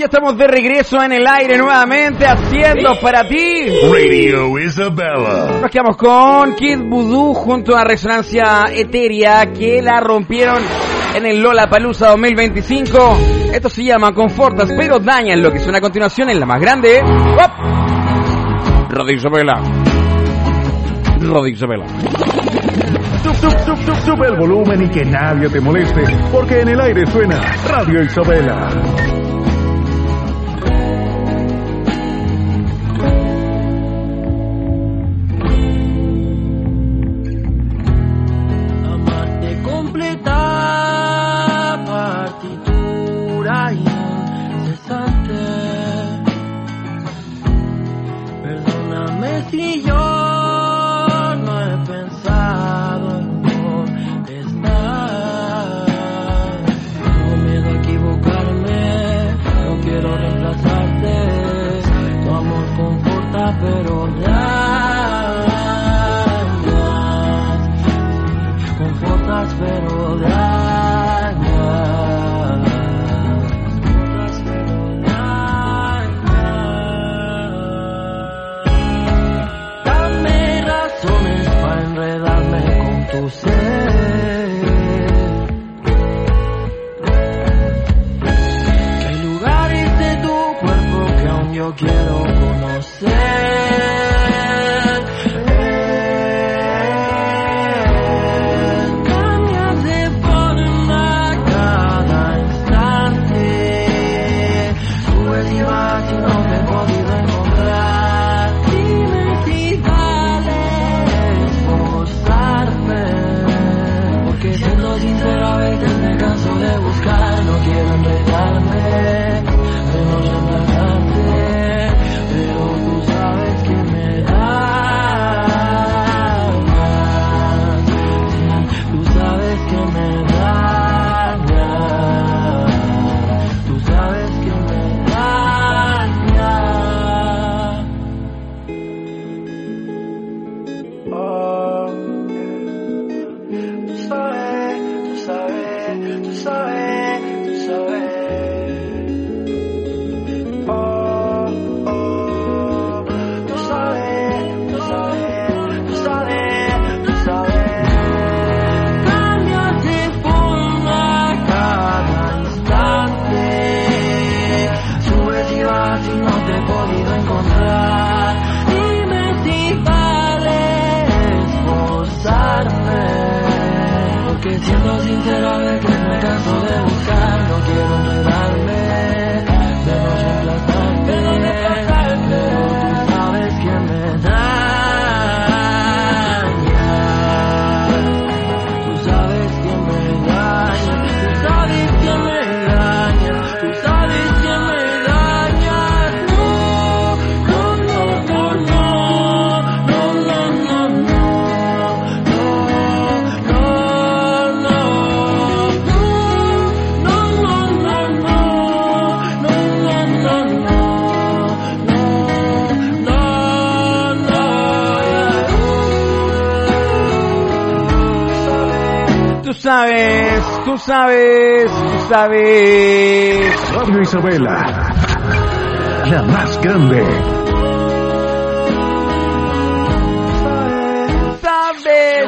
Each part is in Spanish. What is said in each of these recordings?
ya estamos de regreso en el aire nuevamente, haciendo para ti Radio Isabela. Nos quedamos con Kid Voodoo junto a Resonancia Etérea, que la rompieron en el Lollapalooza 2025. Esto se llama Confortas pero dañan, lo que suena a continuación en la más grande. Radio Isabela. Radio Isabela. Sube el volumen y que nadie te moleste, porque en el aire suena Radio Isabela. Amarte completa, partitura incesante. Perdóname si yo no he pensado en contestar. Tengo miedo a equivocarme, no quiero reemplazarte. Tu amor conforta pero dañas. Confortas pero dañas. Confortas pero dañas. Dame razones para enredarme con tu ser. Que hay lugares de tu cuerpo que aún yo quiero conocer. Cambias de forma cada instante. Subes y vas y no me he podido encontrar. Dime si vale esforzarme, porque siendo sincero a veces me canso de buscar. No quiero enredarme, pero reemplazarte. Pero tú sabes que me dañas. Tú sabes que me dañas. Tú sabes que me dañas. Oh, tú sabes, tú sabes, tú sabes, tú sabes. Oh, oh, tú sabes, tú sabes, tú sabes, tú sabes. Cambias de forma cada instante. Subes y vas y no te he podido encontrar. Dime si vale esforzarme, porque siendo sincero a veces me canso de buscar. No quiero enredarme, de no reemplazarte, pero tú sabes que me dañas. Tú sabes que me dañas. Tú sabes que me dañas. Tú sabes que me dañas. No, no, no, no, no, no, no, no, Tú sabes, tú sabes, tú sabes. Radio Isabela, la más grande. Sabes.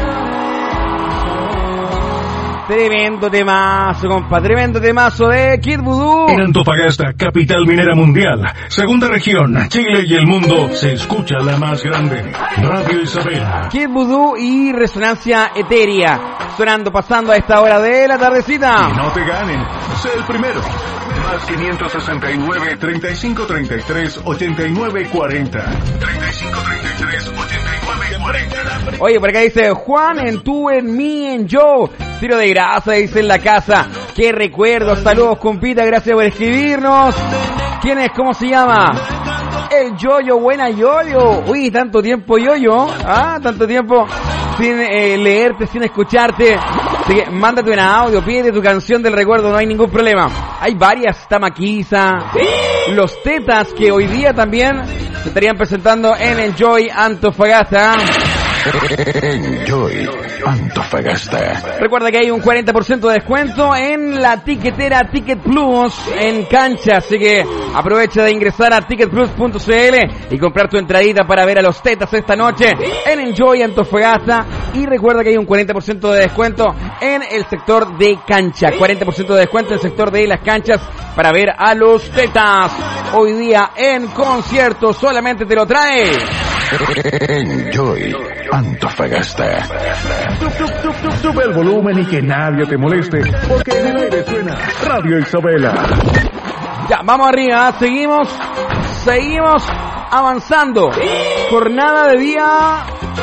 Tremendo temazo, compa, tremendo temazo de Kid Voodoo. En Antofagasta, capital minera mundial, segunda región, Chile y el mundo, se escucha la más grande. Radio Isabela. Kid Voodoo y Resonancia Etérea, sonando, pasando a esta hora de la tardecita. Y no te ganen, sé el primero. Más 569 3533 8940. 3533 8940. Oye, por acá dice Juan, en tú, en mí, en yo. Tiro de grasa, dice en la casa. Qué recuerdos, saludos, compita, gracias por escribirnos. ¿Quién es? ¿Cómo se llama? El Yoyo, buena Yoyo. Uy, tanto tiempo Yoyo. Tanto tiempo sin leerte, sin escucharte. Así que mándate un audio, pide tu canción del recuerdo, no hay ningún problema. Hay varias, está Maquisa, los Tetas, que hoy día también se estarían presentando en Enjoy Antofagasta. Enjoy Antofagasta. Recuerda que hay un 40% de descuento en la tiquetera Ticket Plus en cancha, así que aprovecha de ingresar a ticketplus.cl y comprar tu entradita para ver a los Tetas esta noche en Enjoy Antofagasta. Y recuerda que hay un 40% de descuento en el sector de cancha, 40% de descuento en el sector de las canchas para ver a los Tetas hoy día en concierto. Solamente te lo trae Enjoy Antofagasta. Sube el volumen y que nadie te moleste, porque en el aire suena Radio Isabela. Ya, vamos arriba, seguimos avanzando. Jornada de día...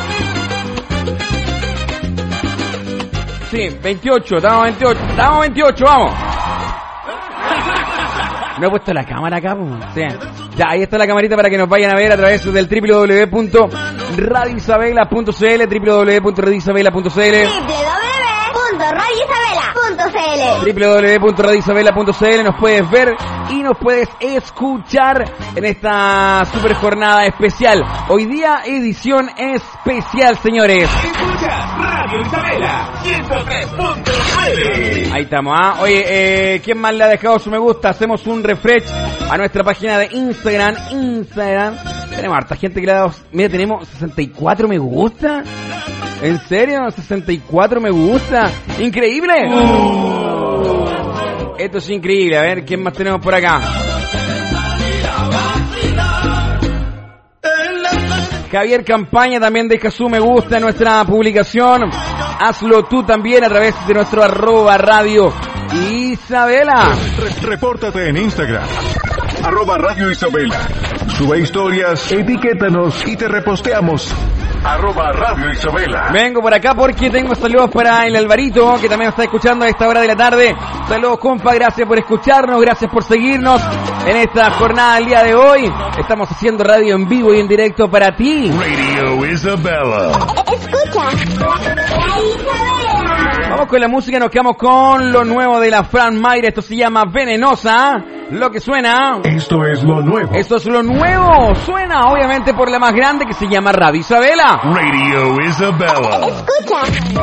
Sí, 28, estamos 28, vamos. No he puesto la cámara acá, pues. Sí. Ya, ahí está la camarita para que nos vayan a ver a través del www.radioisabela.cl, www.radioisabela.cl, www.radioisabela.cl. Nos puedes ver y nos puedes escuchar en esta super jornada especial. Hoy día edición especial, señores. Escucha Radio Isabela 103.9. Ahí estamos, ¿ah? Oye, ¿quién más le ha dejado su me gusta? Hacemos un refresh a nuestra página de Instagram. Tenemos harta gente que le ha dado... Mira, tenemos 64 me gusta. ¿En serio? 64 me gusta. ¡Increíble! Esto es increíble. A ver, ¿quién más tenemos por acá? Javier Campaña también deja su me gusta en nuestra publicación. Hazlo tú también a través de nuestro @Radio Isabela. Repórtate en Instagram @Radio Isabela. Sube historias, etiquétanos y te reposteamos. @Radio Isabela. Vengo por acá porque tengo saludos para el Alvarito, que también está escuchando a esta hora de la tarde. Saludos, compa, gracias por escucharnos, gracias por seguirnos en esta jornada del día de hoy. Estamos haciendo radio en vivo y en directo para ti. Radio Isabela. Escucha, Vamos con la música, nos quedamos con lo nuevo de la Fran Mayra. Esto se llama Venenosa. Lo que suena... Esto es lo nuevo. Esto es lo nuevo. Suena obviamente por la más grande que se llama Radio Isabela. Radio Isabela. escucha,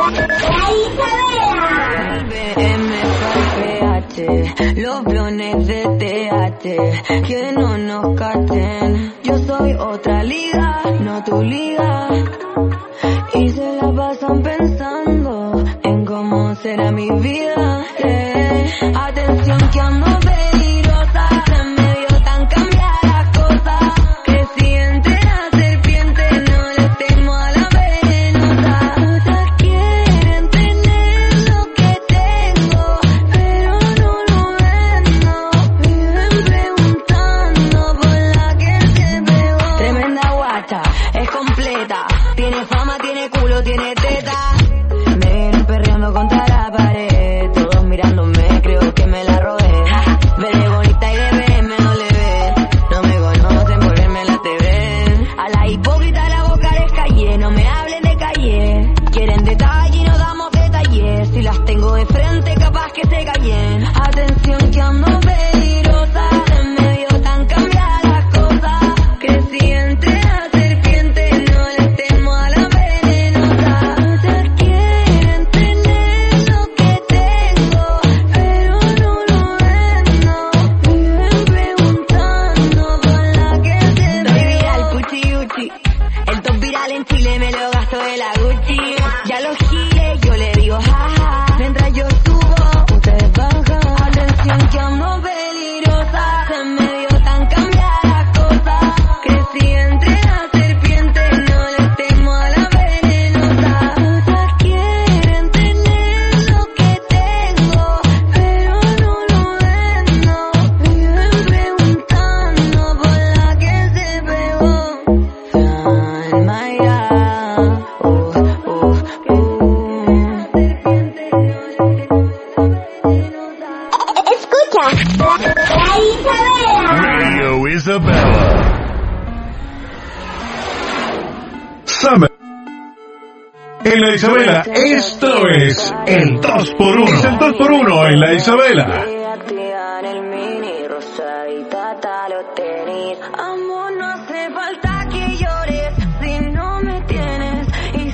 Los blones de TH, que no nos cachen. Yo soy otra liga, no tu liga. Y se la pasan pensando en cómo será mi vida. Atención que ando peligrosa, se me dio tan cambiar las cosas, que si entre la serpiente no le temo a la venenosa. Todas quieren tener lo que tengo, pero no lo vendo. Viven preguntando por la que se pegó. Tremenda guacha, es completa, tiene fama, tiene culo, tiene teta. Me vienen perreando contra la pared, todos mirándome, creo que me la robé. Veré bonita y de ver me no le ven, no me conocen por verme en la TV. A la hipócrita la boca les callé, no me hablen de calle. Quieren detalle y no damos detalles, si las tengo de frente capaz que se callen. Atención que ando peligrosa, se me dio tan cambiar las cosas, que si entre la serpiente no les temo a la venenosa. Todas quieren tener lo que tengo, pero no lo vendo. Viven preguntando por la que se pegó. Soy viral, Puchi Gucci. El top viral en Chile me lo gasto de la Gucci. Ya los giles yo le digo jaja, mientras yo subo ustedes bajan. Atención que ando peligrosa, se me dio tan cambiar las cosas, que si entre la serpiente no les temo a la venenosa. Todas quieren tener lo que tengo, pero no lo vendo. Viven preguntando por la que se pegó. Fran Mayra, escucha, Radio Isabela. Summer. En la Isabela, esto es el 2x1. Es el 2x1 en la Isabela. el mini rosadita talo tenis. Amor, no hace falta que llores si no me tienes. Y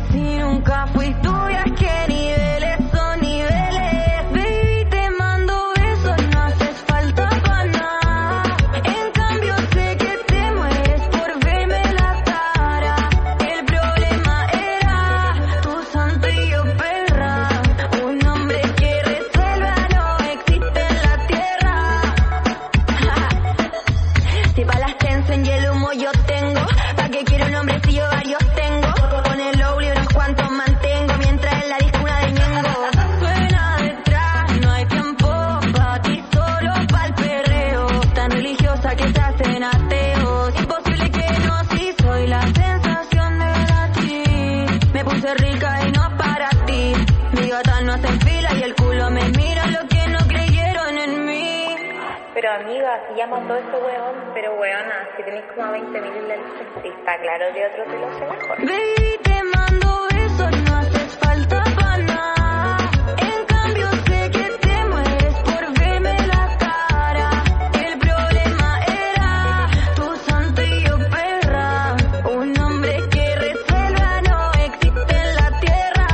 fila y el culo me mira lo que no creyeron en mí. Pero amiga, si llamas todo ese weón, pero weona, si tenés como 20.000 likes, sí, está claro que otro te lo hace mejor. Baby, te mando besos, no haces falta para nada. En cambio sé que te mueres por verme la cara. El problema era tu santo y yo perra. Un hombre que resuelva no existe en la tierra.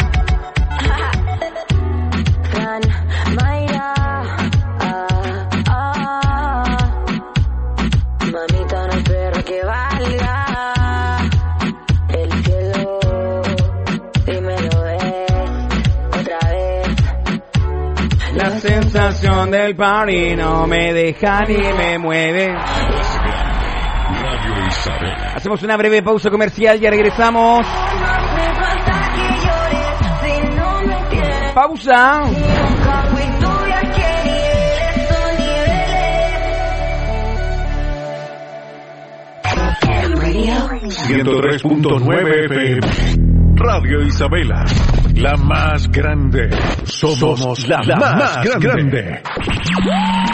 Fran, Mayra, mamita, no hay perro que valga el cielo. Dímelo otra vez. La sensación del party no me deja ni me mueve. Radio Isabela. Hacemos una breve pausa comercial, ya regresamos. No hace falta que llores si no me quieres. Pausa. Nunca fui tuya, que niveles son niveles. 103.9 FM. Radio Isabela. La más grande. Somos la más grande.